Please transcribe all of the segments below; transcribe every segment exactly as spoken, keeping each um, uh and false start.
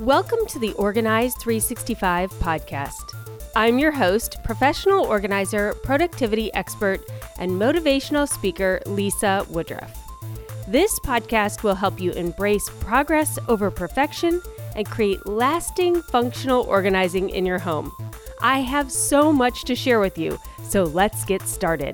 Welcome to the Organize three sixty-five podcast. I'm your host, professional organizer, productivity expert, and motivational speaker, Lisa Woodruff. This podcast will help you embrace progress over perfection and create lasting functional organizing in your home. I have so much to share with you, so let's get started.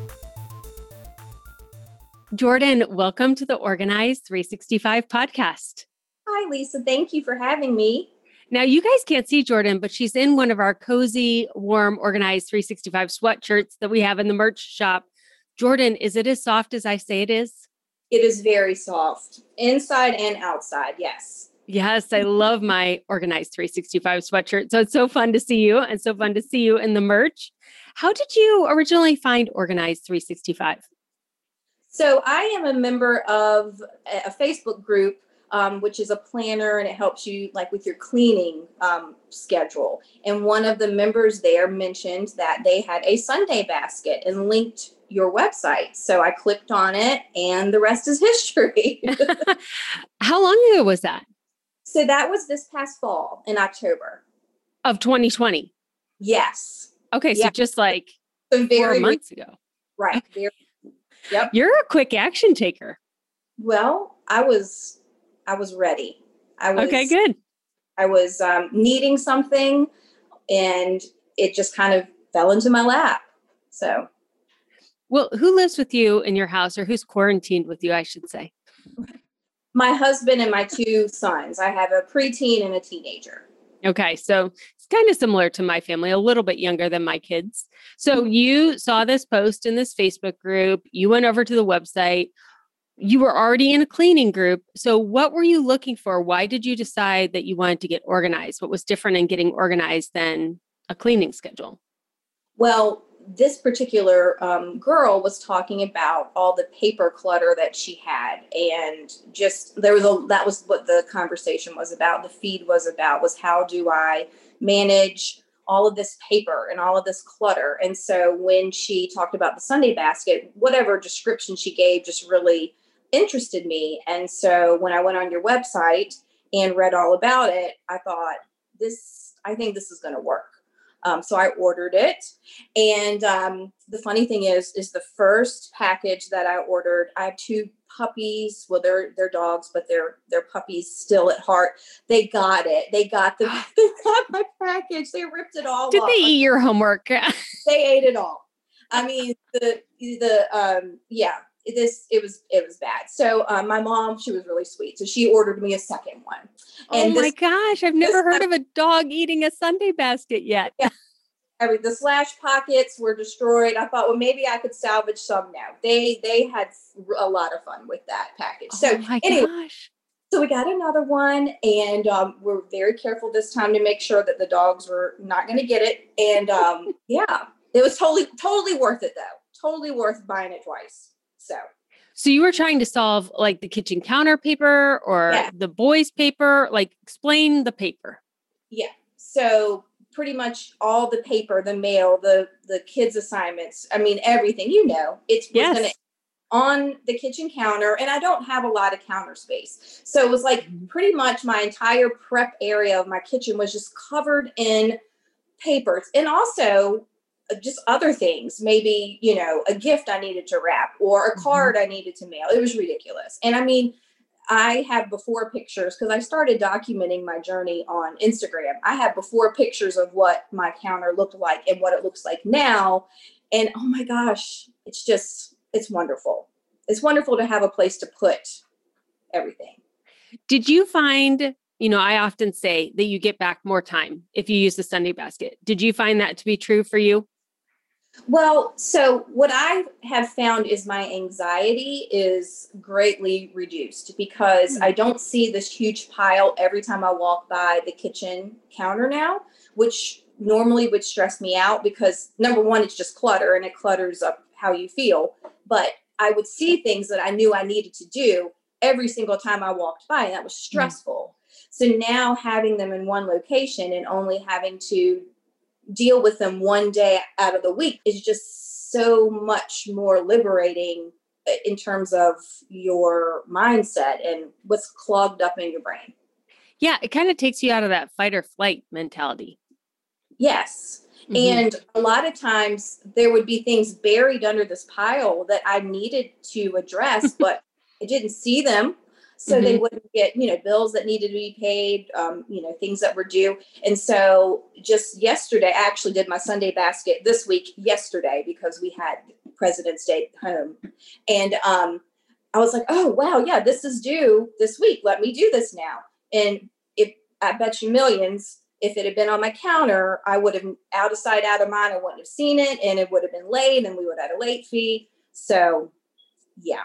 Jordan, welcome to the Organize three sixty-five podcast. Hi, Lisa. Thank you for having me. Now, you guys can't see Jordan, but she's in one of our cozy, warm, Organized three sixty-five sweatshirts that we have in the merch shop. Jordan, is it as soft as I say it is? It is very soft, inside and outside. Yes. Yes, I love my Organized three sixty-five sweatshirt. So it's so fun to see you and so fun to see you in the merch. How did you originally find Organized three sixty-five? So I am a member of a Facebook group, um, which is a planner, and it helps you like with your cleaning um, schedule. And one of the members there mentioned that they had a Sunday basket and linked your website. So I clicked on it and the rest is history. How long ago was that? So that was this past fall in October. Of twenty twenty? Yes. Okay, so yeah. just like so very, four months ago. Right. Okay. Very, yep. You're a quick action taker. Well, I was I was ready. I was Okay, good. I was um, needing something and it just kind of fell into my lap. So, well, who lives with you in your house, or who's quarantined with you, I should say? My husband and my two sons. I have a preteen and a teenager. Okay, so it's kind of similar to my family, a little bit younger than my kids. So you saw this post in this Facebook group, you went over to the website, you were already in a cleaning group. So what were you looking for? Why did you decide that you wanted to get organized? What was different in getting organized than a cleaning schedule? Well, this particular um, girl was talking about all the paper clutter that she had. And just there was a, that was what the conversation was about. The feed was about was how do I manage all of this paper and all of this clutter? And so when she talked about the Sunday basket, whatever description she gave just really interested me. And so when I went on your website and read all about it, I thought this, I think this is going to work. Um, so I ordered it. And um, the funny thing is, is the first package that I ordered, I have two puppies. Well, they're, they're dogs, but they're, they're puppies still at heart. They got it. They got the, they got my package. They ripped it all Did off. they eat your homework? They ate it all. I mean, the, the, um, yeah, this, it was, it was bad. So um, my mom, she was really sweet. So she ordered me a second one. And oh my this, gosh, I've never heard of a dog eating a Sunday basket yet. Yeah. I mean, the slash pockets were destroyed. I thought, well, maybe I could salvage some now. They, they had a lot of fun with that package. Oh so my anyway, gosh. So we got another one, and um, we're very careful this time to make sure that the dogs were not going to get it. And um, yeah, it was totally, totally worth it though. Totally worth buying it twice. So, so you were trying to solve like the kitchen counter paper or yeah. the boys' paper, like explain the paper. Yeah. So pretty much all the paper, the mail, the, the kids' assignments. I mean, everything, you know, it's yes. going to on the kitchen counter, and I don't have a lot of counter space. So it was like pretty much my entire prep area of my kitchen was just covered in papers, and also just other things, maybe, you know, a gift I needed to wrap or a card I needed to mail. It was ridiculous. And I mean, I have before pictures because I started documenting my journey on Instagram. I have before pictures of what my counter looked like and what it looks like now. And oh my gosh, it's just, it's wonderful. It's wonderful to have a place to put everything. Did you find, you know, I often say that you get back more time if you use the Sunday basket. Did you find that to be true for you? Well, so what I have found is my anxiety is greatly reduced because mm-hmm. I don't see this huge pile every time I walk by the kitchen counter now, which normally would stress me out because number one, it's just clutter and it clutters up how you feel. But I would see things that I knew I needed to do every single time I walked by, and that was stressful. Mm-hmm. So now having them in one location and only having to deal with them one day out of the week is just so much more liberating in terms of your mindset and what's clogged up in your brain. Yeah, it kind of takes you out of that fight or flight mentality. Yes. Mm-hmm. And a lot of times there would be things buried under this pile that I needed to address, but I didn't see them. So mm-hmm. they wouldn't get, you know, bills that needed to be paid, um, you know, things that were due. And so just yesterday, I actually did my Sunday basket this week, yesterday, because we had President's Day home. And um, I was like, oh, wow, yeah, this is due this week. Let me do this now. And if I bet you millions, if it had been on my counter, I would have out of sight, out of mind. I wouldn't have seen it, and it would have been late, and we would have had a late fee. So, yeah.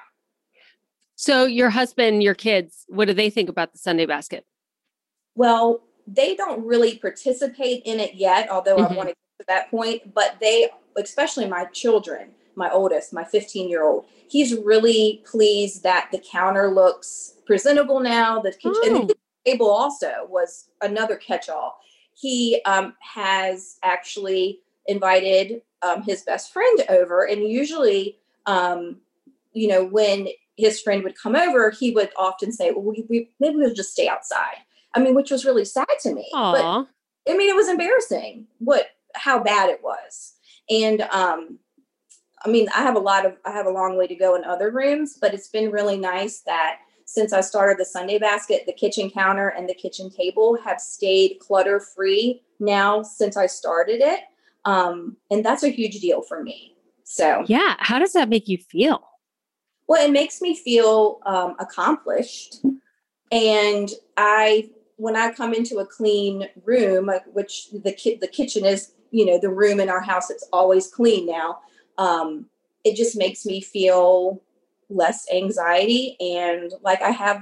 So your husband, your kids, what do they think about the Sunday basket? Well, they don't really participate in it yet, although mm-hmm. I want to get to that point. But they, especially my children, my oldest, my fifteen-year-old, he's really pleased that the counter looks presentable now. The kitchen, oh. and the kitchen table also was another catch-all. He um, has actually invited um, his best friend over, and usually, um, you know, when his friend would come over, he would often say, well, we, we maybe we'll just stay outside. I mean, which was really sad to me. Aww. But I mean, it was embarrassing what, how bad it was. And, um, I mean, I have a lot of, I have a long way to go in other rooms, but it's been really nice that since I started the Sunday basket, the kitchen counter and the kitchen table have stayed clutter free now since I started it. Um, and that's a huge deal for me. So, yeah. How does that make you feel? Well, it makes me feel um, accomplished. And I, when I come into a clean room, which the ki- the kitchen is, you know, the room in our house, it's always clean now. Um, it just makes me feel less anxiety and like I have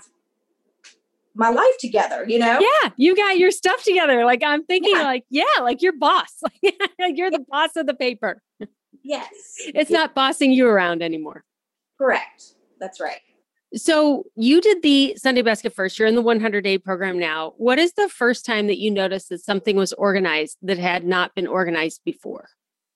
my life together, you know? Yeah. You got your stuff together. Like I'm thinking yeah. like, yeah, like you're boss. Like you're the boss of the paper. Yes. It's yeah. not bossing you around anymore. Correct. That's right. So you did the Sunday basket first. You're in the one hundred day program now. What is the first time that you noticed that something was organized that had not been organized before?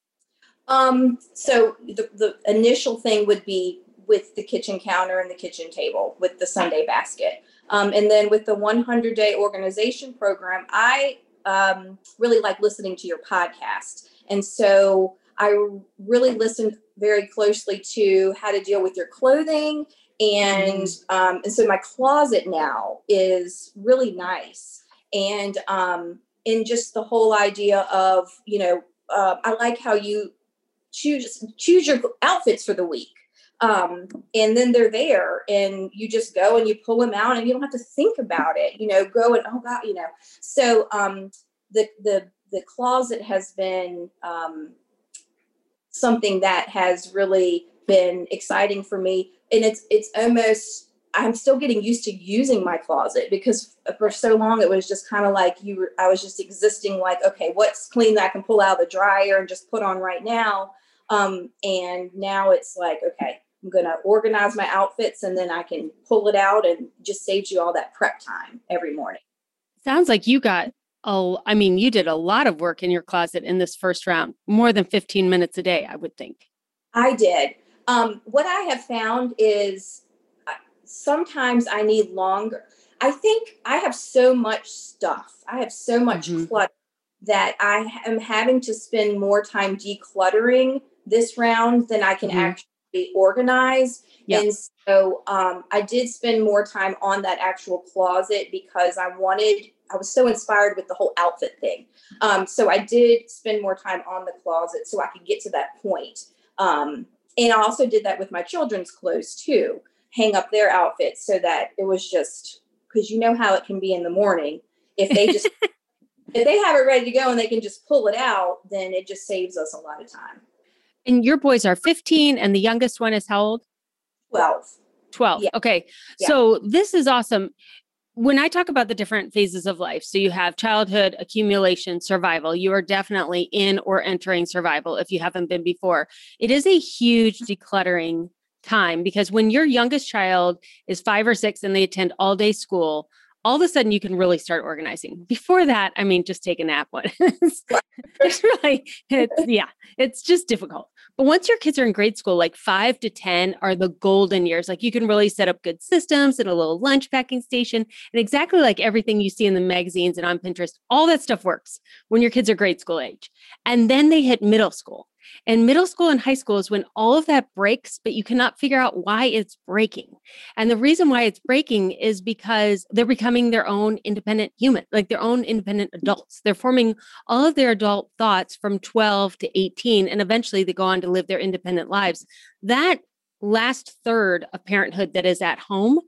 Um, so the, the initial thing would be with the kitchen counter and the kitchen table with the Sunday basket. Um, and then with the one hundred day organization program, I um, really like listening to your podcast. And so I really listened very closely to how to deal with your clothing. And, um, and so my closet now is really nice. And, um, and just the whole idea of, you know, uh, I like how you choose, choose your outfits for the week. Um, and then they're there and you just go and you pull them out and you don't have to think about it, you know, go and, oh God, you know, so, um, the, the, the closet has been, um, something that has really been exciting for me. And it's, it's almost, I'm still getting used to using my closet because for so long it was just kind of like you were, I was just existing like, okay, what's clean that I can pull out of the dryer and just put on right now. Um, and now it's like, okay, I'm going to organize my outfits and then I can pull it out and just saves you all that prep time every morning. Sounds like you got Oh, I mean, you did a lot of work in your closet in this first round, more than fifteen minutes a day, I would think. I did. Um, what I have found is sometimes I need longer. I think I have so much stuff. I have so much mm-hmm. clutter that I am having to spend more time decluttering this round than I can mm-hmm. actually organize. Yep. And so um, I did spend more time on that actual closet because I wanted I was so inspired with the whole outfit thing. Um, so I did spend more time on the closet so I could get to that point. Um, and I also did that with my children's clothes too, hang up their outfits so that it was just, because you know how it can be in the morning. If they just, if they have it ready to go and they can just pull it out, then it just saves us a lot of time. And your boys are fifteen and the youngest one is how old? twelve. twelve. Yeah. Okay. Yeah. So this is awesome. When I talk about the different phases of life, so you have childhood, accumulation, survival, you are definitely in or entering survival if you haven't been before. It is a huge decluttering time because when your youngest child is five or six and they attend all day school, all of a sudden you can really start organizing. Before that, I mean, just take a nap. it's, it's really, it's, yeah, it's just difficult. But once your kids are in grade school, like five to ten are the golden years. Like you can really set up good systems and a little lunch packing station. And exactly like everything you see in the magazines and on Pinterest, all that stuff works when your kids are grade school age. And then they hit middle school. And middle school and high school is when all of that breaks, but you cannot figure out why it's breaking. And the reason why it's breaking is because they're becoming their own independent human, like their own independent adults. They're forming all of their adult thoughts from twelve to eighteen, and eventually they go on to live their independent lives. That last third of parenthood that is at home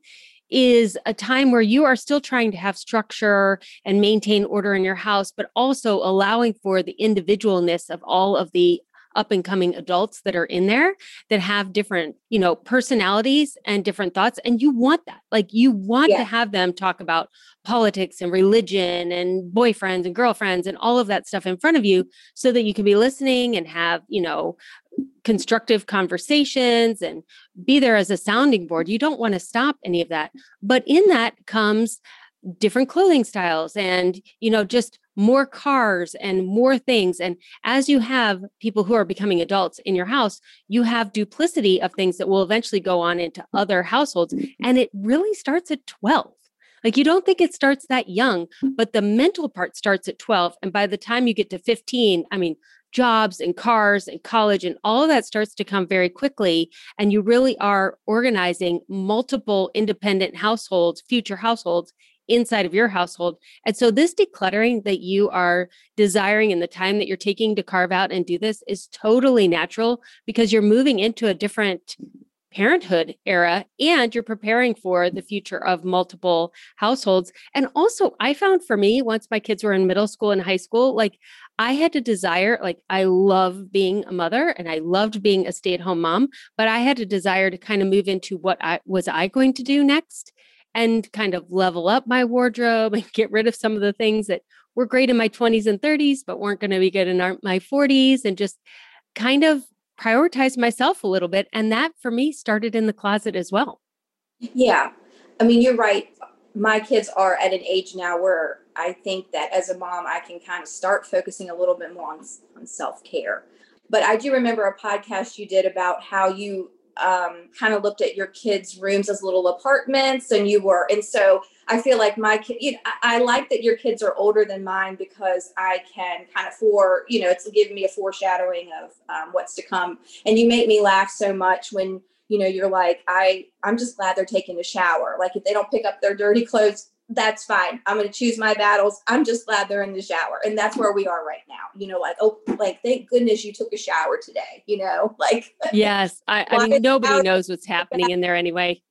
is a time where you are still trying to have structure and maintain order in your house, but also allowing for the individualness of all of the up and coming adults that are in there that have different, you know, personalities and different thoughts. And you want that. Like you want Yeah. to have them talk about politics and religion and boyfriends and girlfriends and all of that stuff in front of you so that you can be listening and have, you know, constructive conversations and be there as a sounding board. You don't want to stop any of that. But in that comes different clothing styles and, you know, just more cars and more things. And as you have people who are becoming adults in your house, you have duplicity of things that will eventually go on into other households. And it really starts at twelve. Like you don't think it starts that young, but the mental part starts at twelve. And by the time you get to fifteen, I mean, jobs and cars and college and all of that starts to come very quickly. And you really are organizing multiple independent households, future households inside of your household. And so this decluttering that you are desiring and the time that you're taking to carve out and do this is totally natural because you're moving into a different parenthood era and you're preparing for the future of multiple households. And also I found for me, once my kids were in middle school and high school, like I had to desire, like I love being a mother and I loved being a stay-at-home mom, but I had a desire to kind of move into what I was I going to do next and kind of level up my wardrobe and get rid of some of the things that were great in my twenties and thirties, but weren't going to be good in our, my forties and just kind of prioritize myself a little bit. And that for me started in the closet as well. Yeah. I mean, you're right. My kids are at an age now where I think that as a mom, I can kind of start focusing a little bit more on, on self-care. But I do remember a podcast you did about how you um, kind of looked at your kids' rooms as little apartments and you were, and so I feel like my kid, you know, I, I like that your kids are older than mine because I can kind of for, you know, it's giving me a foreshadowing of um, what's to come. And you make me laugh so much when, you know, you're like, I, I'm just glad they're taking a shower. Like if they don't pick up their dirty clothes, that's fine. I'm going to choose my battles. I'm just glad they're in the shower. And that's where we are right now. You know, like, oh, like, thank goodness you took a shower today, you know, like. Yes. I, I mean, nobody knows what's happening in there anyway.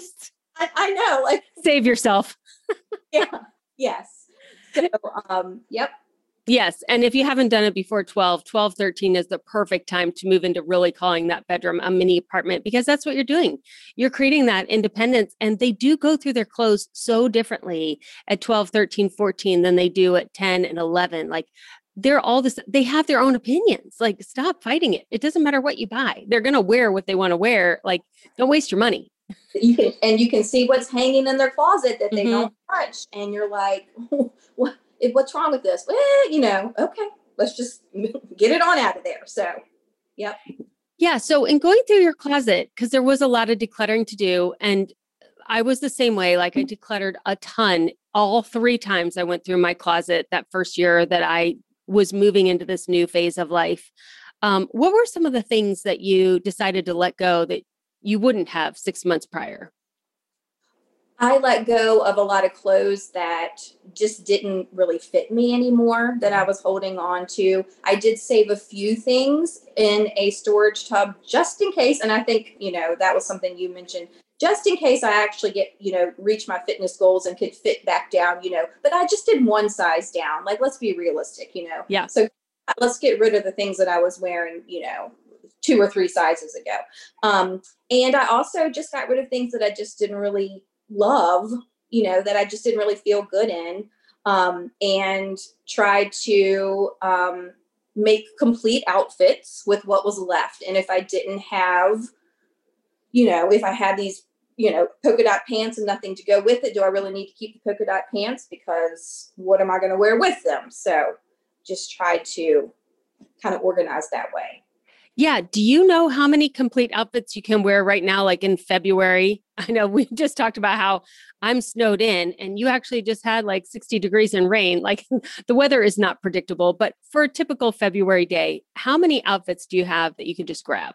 I, I know, like. Save yourself. Yeah. Yes. So, um, yep. Yes. And if you haven't done it before twelve, twelve, thirteen is the perfect time to move into really calling that bedroom a mini apartment because that's what you're doing. You're creating that independence and they do go through their clothes so differently at twelve, thirteen, fourteen than they do at ten and eleven. Like they're all this, they have their own opinions. Like stop fighting it. It doesn't matter what you buy. They're going to wear what they want to wear. Like don't waste your money. You can, and you can see what's hanging in their closet that they Mm-hmm. don't touch. And you're like, oh, what? What's wrong with this? Well, you know, okay, let's just get it on out of there. So, yep. Yeah. So in going through your closet, because there was a lot of decluttering to do. And I was the same way. Like I decluttered a ton all three times I went through my closet that first year that I was moving into this new phase of life. Um, what were some of the things that you decided to let go that you wouldn't have six months prior? I let go of a lot of clothes that just didn't really fit me anymore that I was holding on to. I did save a few things in a storage tub just in case. And I think, you know, that was something you mentioned, just in case I actually get, you know, reach my fitness goals and could fit back down, you know, but I just did one size down. Like, let's be realistic, you know? Yeah. So let's get rid of the things that I was wearing, you know, two or three sizes ago. Um, and I also just got rid of things that I just didn't really love, you know, that I just didn't really feel good in, um, and tried to um, make complete outfits with what was left. And if I didn't have, you know, if I had these, you know, polka dot pants and nothing to go with it, do I really need to keep the polka dot pants? Because what am I going to wear with them? So just try to kind of organize that way. Yeah. Do you know how many complete outfits you can wear right now, like in February? I know we just talked about how I'm snowed in and you actually just had like sixty degrees and rain. Like the weather is not predictable, but for a typical February day, how many outfits do you have that you can just grab?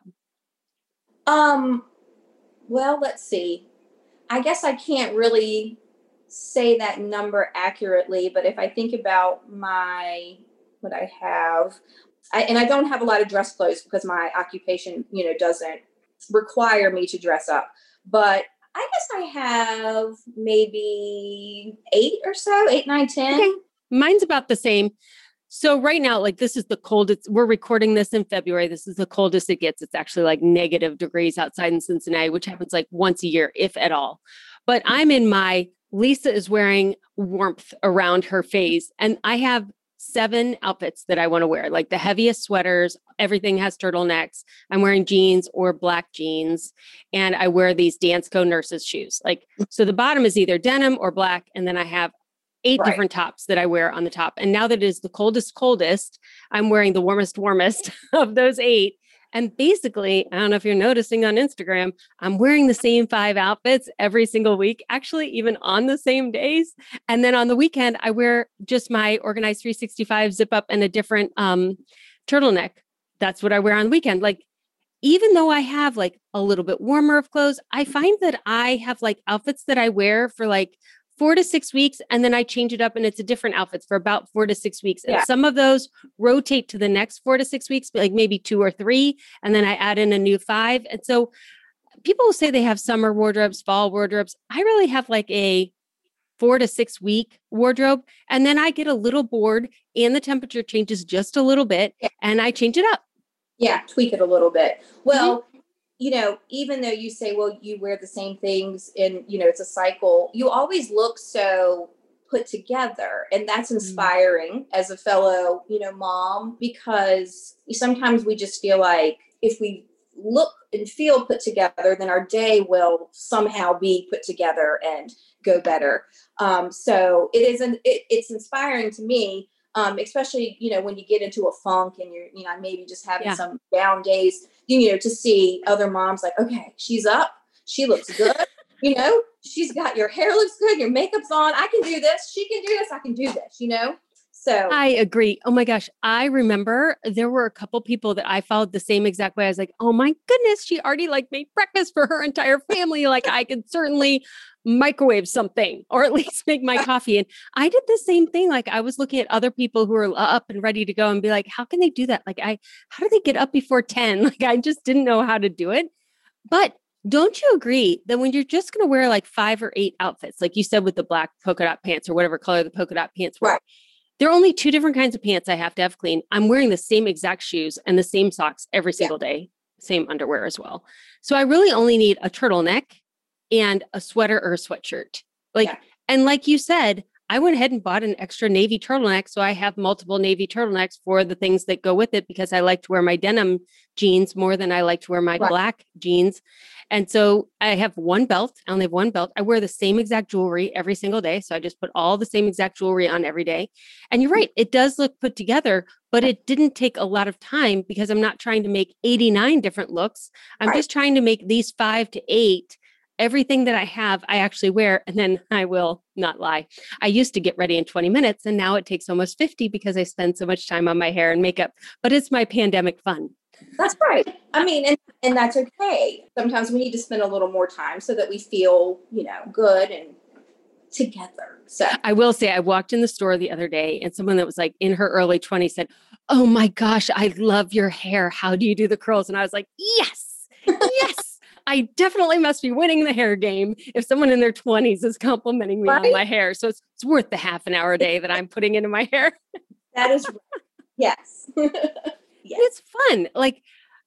Um, well, let's see. I guess I can't really say that number accurately, but if I think about my what I have, I, and I don't have a lot of dress clothes because my occupation, you know, doesn't require me to dress up. But I guess I have maybe eight or so, eight, nine, Okay. ten. Mine's about the same. So right now, like this is the coldest, we're recording this in February. This is the coldest it gets. It's actually like negative degrees outside in Cincinnati, which happens like once a year, if at all. But I'm in my, Lisa is wearing warmth around her face. And I have seven outfits that I want to wear, like the heaviest sweaters, everything has turtlenecks. I'm wearing jeans or black jeans. And I wear these Dansko nurses shoes. Like, so the bottom is either denim or black. And then I have eight Right. different tops that I wear on the top. And now that it is the coldest, coldest, I'm wearing the warmest, warmest of those eight. And basically, I don't know if you're noticing on Instagram, I'm wearing the same five outfits every single week, actually, even on the same days. And then on the weekend, I wear just my Organized three sixty-five zip up and a different um, turtleneck. That's what I wear on the weekend. Like, even though I have like a little bit warmer of clothes, I find that I have like outfits that I wear for like four to six weeks. And then I change it up and it's a different outfit for about four to six weeks. And Yeah. some of those rotate to the next four to six weeks, like maybe two or three. And then I add in a new five. And so people will say they have summer wardrobes, fall wardrobes. I really have like a four to six week wardrobe. And then I get a little bored and the temperature changes just a little bit and I change it up. Yeah, tweak it a little bit. Well, mm-hmm. you know, even though you say, well, you wear the same things and, you know, it's a cycle, you always look so put together. And that's inspiring mm-hmm. as a fellow, you know, mom, because sometimes we just feel like if we look and feel put together, then our day will somehow be put together and go better. Um, so it is an, it, it's inspiring to me. Um, especially, you know, when you get into a funk and you're, you know, maybe just having yeah. some down days, you know, to see other moms like, okay, she's up, she looks good, you know, she's got, your hair looks good, your makeup's on, I can do this, she can do this, I can do this, you know? So I agree. Oh my gosh. I remember there were a couple people that I followed the same exact way. I was like, oh my goodness, she already like made breakfast for her entire family. Like I could certainly microwave something or at least make my coffee. And I did the same thing. Like I was looking at other people who were up and ready to go and be like, how can they do that? Like I, how do they get up before ten? Like I just didn't know how to do it. But don't you agree that when you're just going to wear like five or eight outfits, like you said, with the black polka dot pants or whatever color the polka dot pants were, right. There are only two different kinds of pants I have to have clean. I'm wearing the same exact shoes and the same socks every single yeah. day, same underwear as well. So I really only need a turtleneck and a sweater or a sweatshirt. Like, yeah. And like you said, I went ahead and bought an extra navy turtleneck. So I have multiple navy turtlenecks for the things that go with it because I like to wear my denim jeans more than I like to wear my right. black jeans. And so I have one belt. I only have one belt. I wear the same exact jewelry every single day. So I just put all the same exact jewelry on every day. And you're right. It does look put together, but it didn't take a lot of time because I'm not trying to make eighty-nine different looks. I'm right. just trying to make these five to eight. Everything that I have, I actually wear. And then I will not lie. I used to get ready in twenty minutes and now it takes almost fifty because I spend so much time on my hair and makeup, but it's my pandemic fun. That's right. I mean, and, and that's okay. Sometimes we need to spend a little more time so that we feel, you know, good and together. So I will say I walked in the store the other day and someone that was like in her early twenties said, oh my gosh, I love your hair. How do you do the curls? And I was like, yes, yes. I definitely must be winning the hair game if someone in their twenties is complimenting me right? on my hair. So it's, it's worth the half an hour a day that I'm putting into my hair. That is right. Yes. Yes. It's fun. Like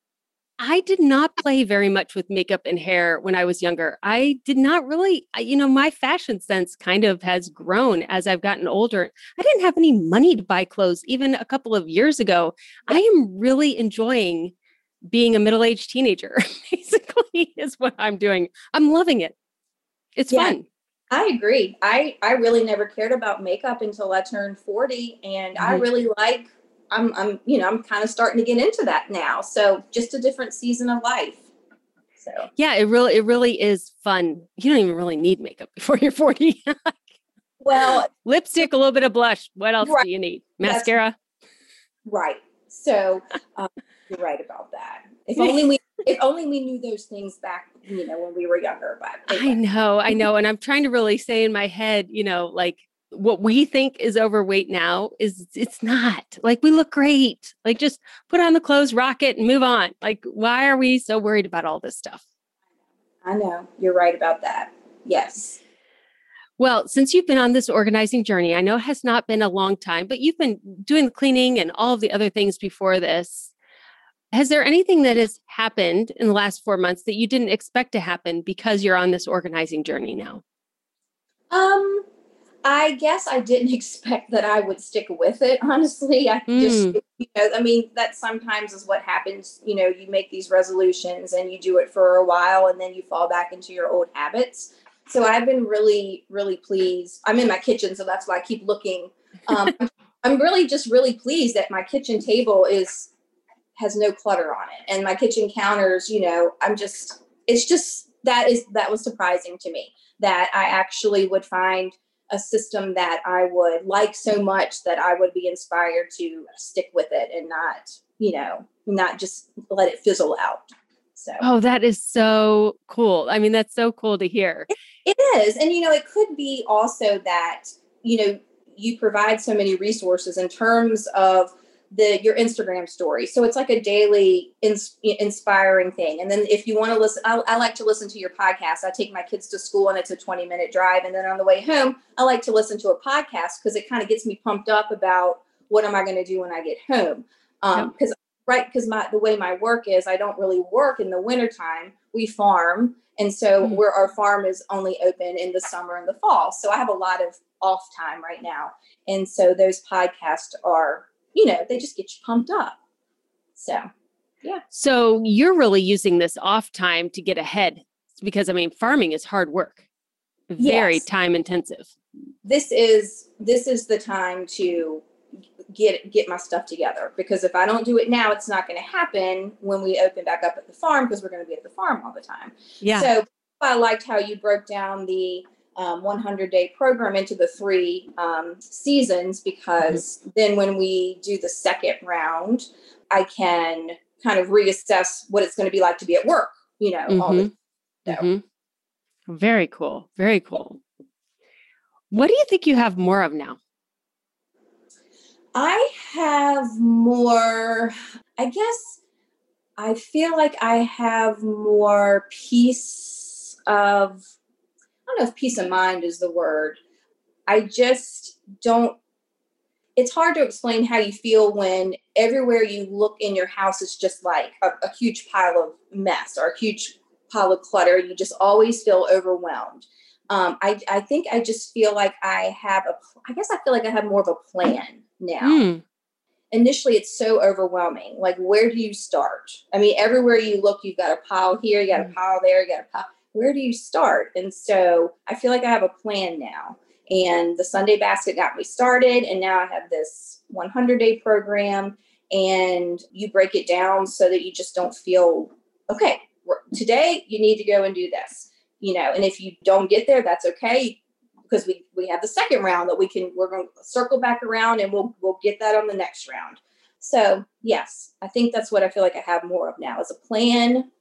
I did not play very much with makeup and hair when I was younger. I did not really, you know, my fashion sense kind of has grown as I've gotten older. I didn't have any money to buy clothes even a couple of years ago. I am really enjoying being a middle-aged teenager, basically, is what I'm doing. I'm loving it. It's yeah, fun. I agree. I, I really never cared about makeup until I turned forty. And mm-hmm. I really like I'm, I'm, you know, I'm kind of starting to get into that now. So just a different season of life. So yeah, it really, it really is fun. You don't even really need makeup before you're forty. well, lipstick, a little bit of blush. What else right, do you need? Mascara. Right. So um, you're right about that. If only we, if only we knew those things back, you know, when we were younger. But anyway. I know, I know. And I'm trying to really say in my head, you know, like what we think is overweight now is it's not. Like we look great. Like just put on the clothes, rock it and move on. Like, why are we so worried about all this stuff? I know. You're right about that. Yes. Well, since you've been on this organizing journey, I know it has not been a long time, but you've been doing the cleaning and all of the other things before this. Has there anything that has happened in the last four months that you didn't expect to happen because you're on this organizing journey now? Um, I guess I didn't expect that I would stick with it. Honestly, I mm. just, you know, I mean, that sometimes is what happens. You know, you make these resolutions and you do it for a while and then you fall back into your old habits. So I've been really, really pleased. I'm in my kitchen, so that's why I keep looking. Um, I'm really just really pleased that my kitchen table is has no clutter on it, and my kitchen counters. You know, I'm just. It's just that is that was surprising to me that I actually would find a system that I would like so much that I would be inspired to stick with it and not, you know, not just let it fizzle out. So. Oh, that is so cool. I mean, that's so cool to hear. It, it is. And, you know, it could be also that, you know, you provide so many resources in terms of the your Instagram story. So it's like a daily ins- inspiring thing. And then if you want to listen, I, I like to listen to your podcast. I take my kids to school and it's a twenty minute drive. And then on the way home, I like to listen to a podcast because it kind of gets me pumped up about what am I going to do when I get home. Um, because Right. Because my the way my work is, I don't really work in the wintertime. We farm. And so mm. where our farm is only open in the summer and the fall. So I have a lot of off time right now. And so those podcasts are, you know, they just get you pumped up. So, yeah. So you're really using this off time to get ahead because, I mean, farming is hard work, very yes. time intensive. This is this is the time to get get my stuff together, because if I don't do it now, it's not going to happen when we open back up at the farm, because we're going to be at the farm all the time. Yeah. So I liked how you broke down the um, one hundred day program into the three um, seasons, because mm-hmm. then when we do the second round, I can kind of reassess what it's going to be like to be at work, you know, mm-hmm. all the so. mm-hmm. Very cool. Very cool. What do you think you have more of now? I have more, I guess I feel like I have more peace of, I don't know if peace of mind is the word. I just don't, it's hard to explain how you feel when everywhere you look in your house is just like a, a huge pile of mess or a huge pile of clutter. You just always feel overwhelmed. Um, I, I think I just feel like I have a, I guess I feel like I have more of a plan now. Mm. Initially, it's so overwhelming. Like, where do you start? I mean, everywhere you look, you've got a pile here, you got a pile there, you got a pile. Where do you start? And so I feel like I have a plan now. And the Sunday Basket got me started. And now I have this one hundred day program. And you break it down so that you just don't feel, okay, today you need to go and do this. You know, and if you don't get there, that's okay, because we, we have the second round that we can, we're going to circle back around and we'll, we'll get that on the next round. So yes, I think that's what I feel like I have more of now, is a plan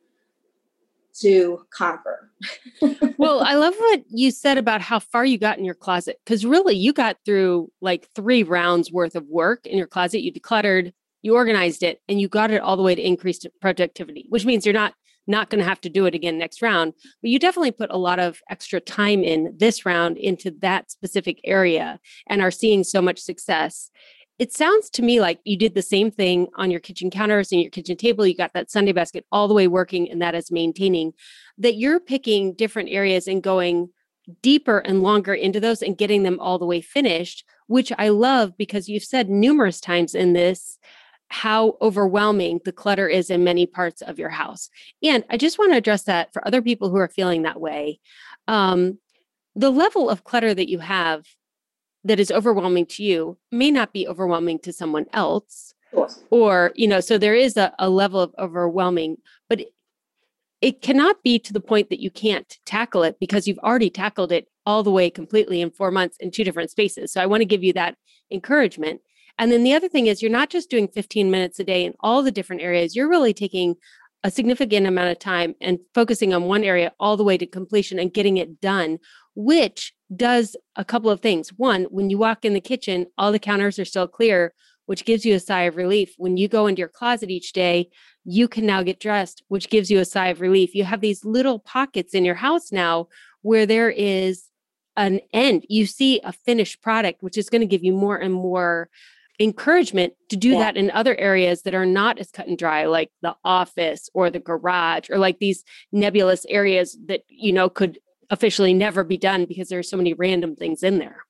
to conquer. Well, I love what you said about how far you got in your closet, because really you got through like three rounds worth of work in your closet. You decluttered, you organized it, and you got it all the way to increased productivity, which means you're not not going to have to do it again next round, but you definitely put a lot of extra time in this round into that specific area and are seeing so much success. It sounds to me like you did the same thing on your kitchen counters and your kitchen table. You got that Sunday Basket all the way working, and that is maintaining, that you're picking different areas and going deeper and longer into those and getting them all the way finished, which I love, because you've said numerous times in this how overwhelming the clutter is in many parts of your house. And I just want to address that for other people who are feeling that way. Um, the level of clutter that you have that is overwhelming to you may not be overwhelming to someone else. Sure. Or, you know, so there is a, a level of overwhelming, but it, it cannot be to the point that you can't tackle it because you've already tackled it all the way completely in four months in two different spaces. So I want to give you that encouragement. And then the other thing is you're not just doing fifteen minutes a day in all the different areas. You're really taking a significant amount of time and focusing on one area all the way to completion and getting it done, which does a couple of things. One, when you walk in the kitchen, all the counters are still clear, which gives you a sigh of relief. When you go into your closet each day, you can now get dressed, which gives you a sigh of relief. You have these little pockets in your house now where there is an end. You see a finished product, which is going to give you more and more encouragement to do Yeah. that in other areas that are not as cut and dry, like the office or the garage, or like these nebulous areas that, you know, could officially never be done because there are so many random things in there.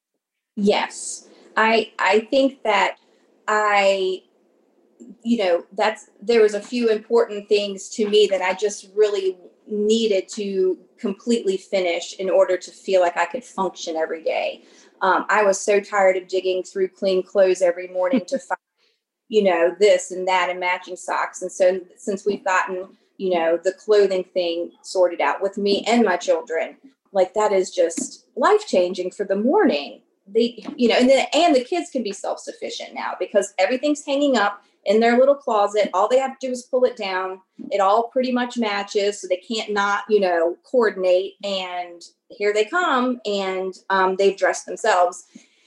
Yes. I I think that I, you know, that's, there was a few important things to me that I just really needed to completely finish in order to feel like I could function every day. Um, I was so tired of digging through clean clothes every morning to find, you know, this and that and matching socks. And so since we've gotten, you know, the clothing thing sorted out with me and my children, like that is just life changing for the morning. They, you know, and then, and the kids can be self-sufficient now because everything's hanging up in their little closet. All they have to do is pull it down. It all pretty much matches. So they can't not, you know, coordinate, and here they come, and um, they've dressed themselves.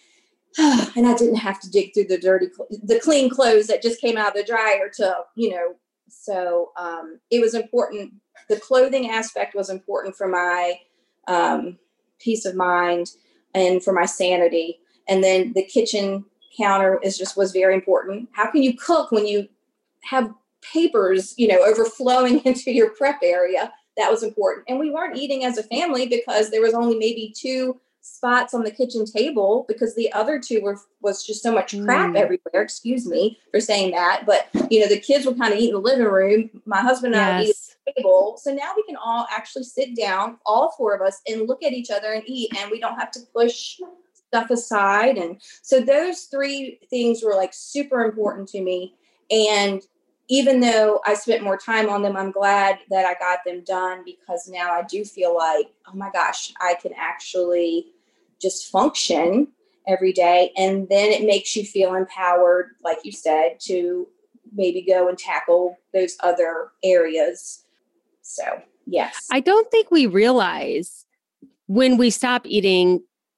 And I didn't have to dig through the dirty, the clean clothes that just came out of the dryer to, you know, so um, it was important. The clothing aspect was important for my um, peace of mind and for my sanity. And then the kitchen counter is just was very important. How can you cook when you have papers, you know, overflowing into your prep area? That was important. And we weren't eating as a family because there was only maybe two spots on the kitchen table because the other two were was just so much crap mm. everywhere. Excuse me for saying that. But, you know, the kids would kind of eat in the living room. My husband and yes. I would eat at the table. So now we can all actually sit down, all four of us, and look at each other and eat. And we don't have to push stuff aside. And so those three things were like super important to me. And even though I spent more time on them, I'm glad that I got them done because now I do feel like, oh my gosh, I can actually just function every day. And then it makes you feel empowered, like you said, to maybe go and tackle those other areas. So, yes. I don't think we realize when we stop eating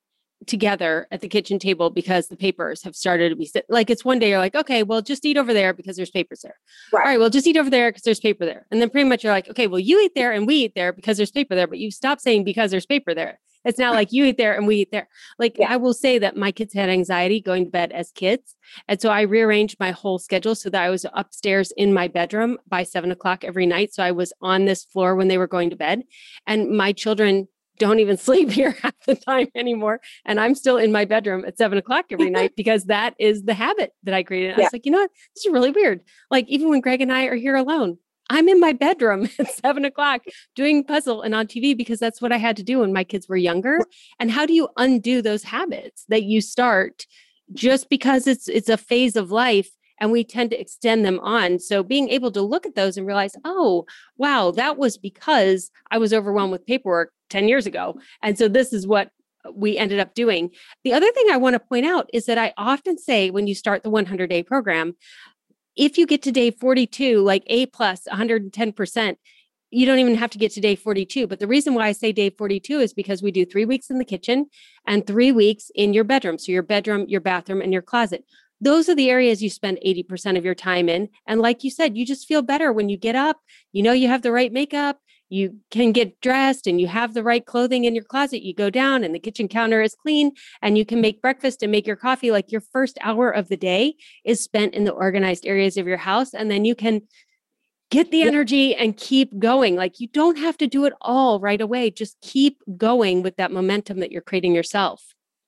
together at the kitchen table because the papers have started to be like, it's one day you're like, okay, well, just eat over there because there's papers there. Right. All right, well, just eat over there because there's paper there. And then pretty much you're like, okay, well, you eat there and we eat there because there's paper there, but you stop saying because there's paper there. It's now like you eat there and we eat there. Like yeah. I will say that my kids had anxiety going to bed as kids. And so I rearranged my whole schedule so that I was upstairs in my bedroom by seven o'clock every night. So I was on this floor when they were going to bed, and my children don't even sleep here half the time anymore. And I'm still in my bedroom at seven o'clock every night because that is the habit that I created. Yeah. I was like, you know what? This is really weird. Like even when Greg and I are here alone, I'm in my bedroom at seven o'clock doing puzzle and on T V because that's what I had to do when my kids were younger. And how do you undo those habits that you start just because it's, it's a phase of life? And we tend to extend them on. So being able to look at those and realize, oh, wow, that was because I was overwhelmed with paperwork ten years ago. And so this is what we ended up doing. The other thing I want to point out is that I often say when you start the one hundred day program, if you get to day forty-two, like A plus one hundred ten percent, you don't even have to get to day forty-two. But the reason why I say day forty-two is because we do three weeks in the kitchen and three weeks in your bedroom. So your bedroom, your bathroom, and your closet. Those are the areas you spend eighty percent of your time in. And like you said, you just feel better when you get up, you know, you have the right makeup, you can get dressed and you have the right clothing in your closet. You go down and the kitchen counter is clean and you can make breakfast and make your coffee. Like your first hour of the day is spent in the organized areas of your house. And then you can get the energy and keep going. Like you don't have to do it all right away. Just keep going with that momentum that you're creating yourself.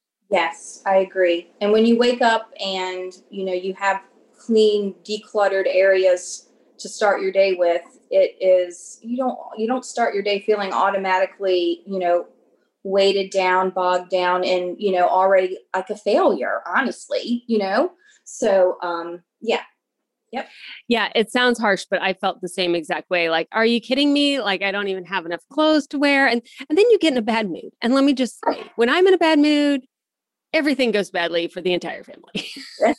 Yes, I agree. And when you wake up and, you know, you have clean, decluttered areas to start your day with, it is, you don't, you don't start your day feeling automatically, you know, weighted down, bogged down, and, you know, already like a failure, honestly, you know? So, um, yeah, Yep. Yeah, it sounds harsh, but I felt the same exact way. Like, are you kidding me? Like, I don't even have enough clothes to wear. And and then you get in a bad mood. And let me just say, when I'm in a bad mood, everything goes badly for the entire family.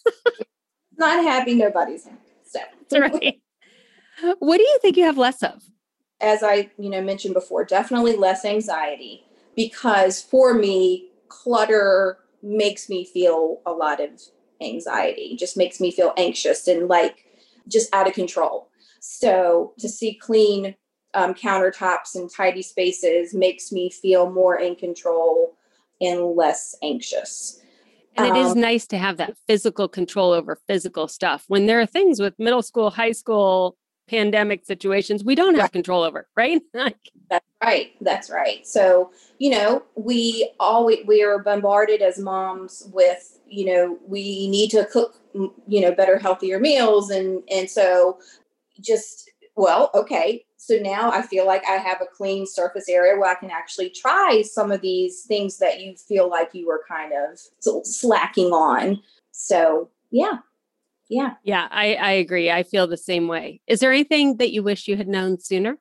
Not happy, nobody's happy. So That's right. What do you think you have less of? As I, you know, mentioned before, definitely less anxiety, because for me, clutter makes me feel a lot of anxiety, just makes me feel anxious and like just out of control. So to see clean um, countertops and tidy spaces makes me feel more in control and less anxious. And it is Um, nice to have that physical control over physical stuff. When there are things with middle school, high school, pandemic situations, we don't have Right. control over, right? That's right. That's right. So, you know, we always, we are bombarded as moms with, you know, we need to cook, you know, better, healthier meals. And, and so just, well, okay. So now I feel like I have a clean surface area where I can actually try some of these things that you feel like you were kind of slacking on. So yeah. Yeah. Yeah, I, I agree. I feel the same way. Is there anything that you wish you had known sooner?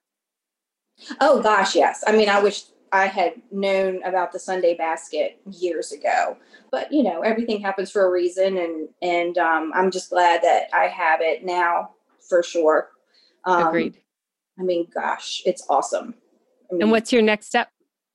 Oh gosh, yes. I mean, I wish I had known about the Sunday basket years ago, but you know, everything happens for a reason, and and um, I'm just glad that I have it now for sure. Um, Agreed. I mean, gosh, it's awesome. I mean, And what's your next step?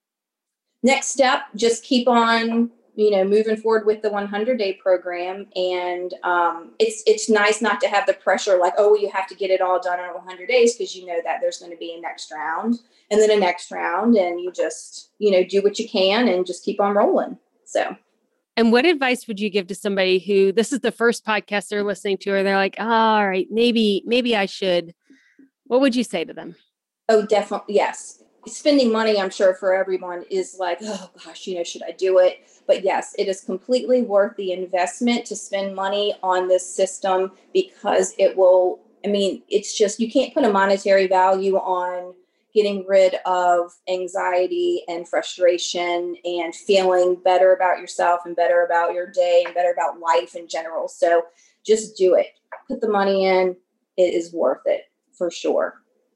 next step? Just keep on, you know, moving forward with the one hundred day program. And um, it's, it's nice not to have the pressure like, oh, you have to get it all done in one hundred days, because you know that there's going to be a next round and then a next round, and you just, you know, do what you can and just keep on rolling. So. And what advice would you give to somebody who this is the first podcast they're listening to, or they're like, oh, all right, maybe, maybe I should. What would you say to them? Oh, definitely. Yes. Spending money, I'm sure, for everyone is like, oh gosh, you know, should I do it? But yes, it is completely worth the investment to spend money on this system, because it will, I mean, it's just, you can't put a monetary value on getting rid of anxiety and frustration and feeling better about yourself and better about your day and better about life in general. So just do it. Put the money in. It is worth it for sure.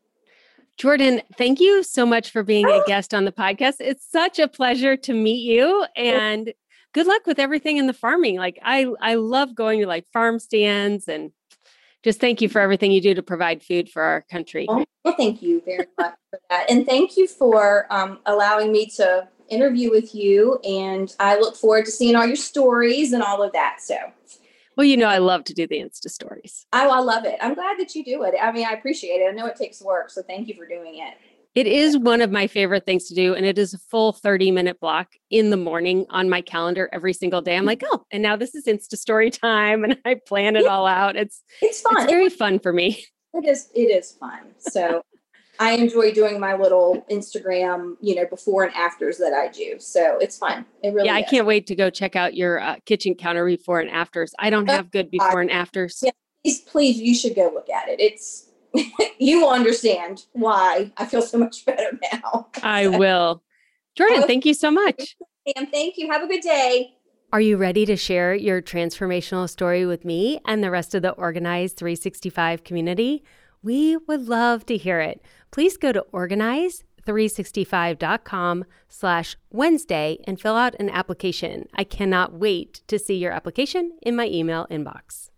Jordan, thank you so much for being a guest on the podcast. It's such a pleasure to meet you, and good luck with everything in the farming. Like I, I love going to like farm stands, and just thank you for everything you do to provide food for our country. Well, thank you very much for that. And thank you for um, allowing me to interview with you. And I look forward to seeing all your stories and all of that. So. Well, you know, I love to do the Insta stories. Oh, I love it. I'm glad that you do it. I mean, I appreciate it. I know it takes work, so thank you for doing it. It is one of my favorite things to do. And it is a full thirty minute block in the morning on my calendar every single day. I'm like, oh, and now this is Insta story time. And I plan it all out. It's, it's fun. It's very fun for me. It is. It is fun. So I enjoy doing my little Instagram, you know, before and afters that I do. So it's fun. It really Yeah, I is. can't wait to go check out your uh, kitchen counter before and afters. I don't have good before and afters. Yeah, please, please, you should go look at it. It's, you will understand why I feel so much better now. I will. Jordan, will. Thank you so much. Sam, thank you. Have a good day. Are you ready to share your transformational story with me and the rest of the Organize three sixty-five community? We would love to hear it. Please go to organize three sixty-five dot com slash Wednesday and fill out an application. I cannot wait to see your application in my email inbox.